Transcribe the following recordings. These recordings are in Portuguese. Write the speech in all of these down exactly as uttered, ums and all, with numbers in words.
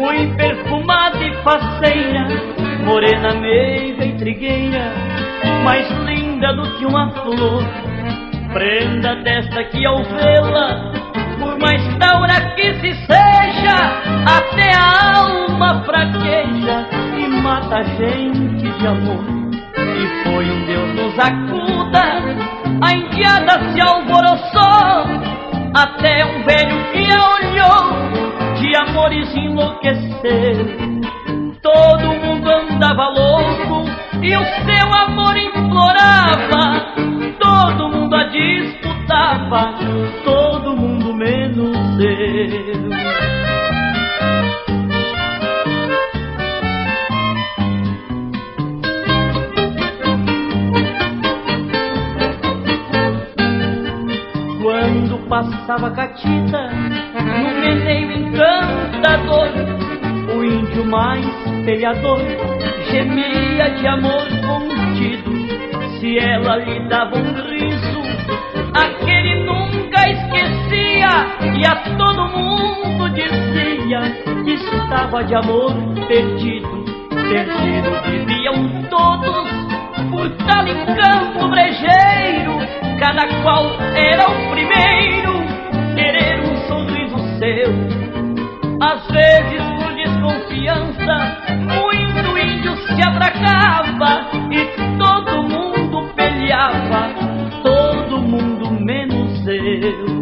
muito perfumada e faceira, morena, meiga e trigueira, mais linda do que uma flor. Prenda desta que ao vê-la, por mais taura que se seja, até a alma fraqueja e mata a gente de amor. E foi um Deus nos acuda, a indiada se alvoroçou, até um velho que a olhou, de amores enlouqueceu. Todo mundo andava louco e o seu amor implorava, todo mundo a disputava, todo mundo menos eu. Quando passava a catita no meneio encantador, o índio mais peleador gemia de amor contido. Se ela lhe dava um riso, aquele nunca esquecia, e a todo mundo dizia que estava de amor perdido. Perdido viviam todos por tal encanto brejeiro, cada qual era o primeiro querer um sorriso seu. Às vezes por desconfiança muito índio se abracava e todo mundo peleava, todo mundo menos eu.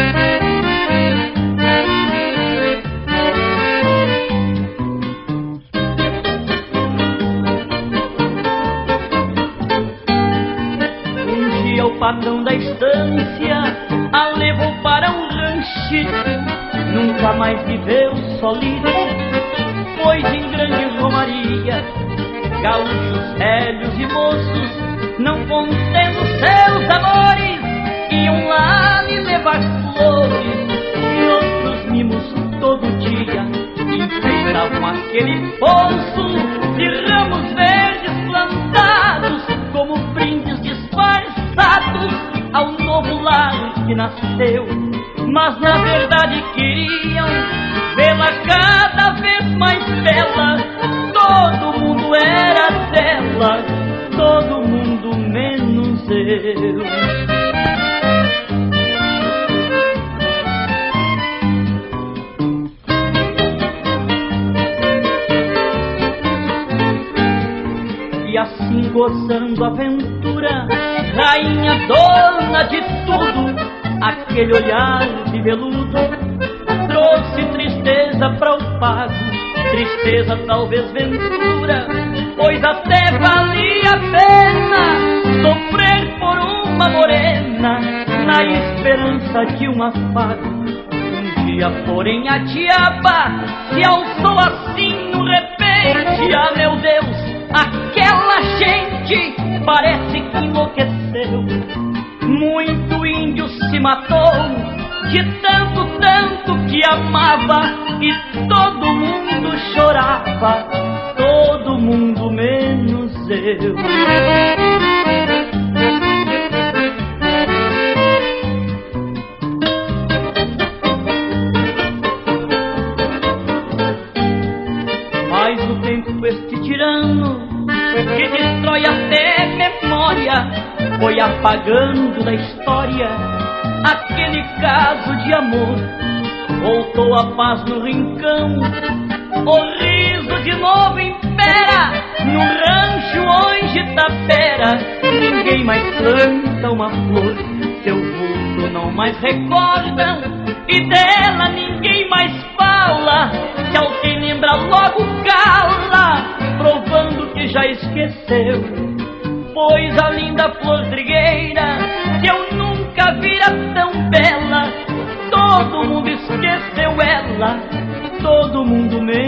Um dia o patrão da estância a levou para um ranchito, nunca mais viveu solito, pois em grande romaria gaúchos velhos e moços, não contendo seus amores, iam lá lhe levar flores e outros mimos todo dia. Enfeitavam aquele poço de ramos verdes plantados como brindes disfarçados ao novo lar que nasceu. Mas na verdade queriam vê-la cada vez mais bela, todo mundo era dela, todo mundo menos eu. E assim gozando a aventura, rainha dona de tudo, aquele olhar de veludo trouxe tristeza para o pago, tristeza talvez ventura, pois até valia a pena sofrer por uma morena, na esperança de um afago. Um dia porém a diaba se alçou assim no repente, ah meu Deus, aquela gente parece que enlouqueceu. Muito índio se matou de tanto, tanto que amava, e todo mundo chorava, todo mundo menos eu. Mas o tempo este tirano que destrói até memória foi apagando da história aquele caso de amor. Voltou a paz no rincão, o riso de novo impera no rancho onde tapera. Ninguém mais planta uma flor, seu vulto não mais recorda, e dela ninguém mais fala. Se alguém lembra logo cala, provando que já esqueceu. Pois a linda flor trigueira que eu nunca vira tão bela, todo mundo esqueceu ela, todo mundo mesmo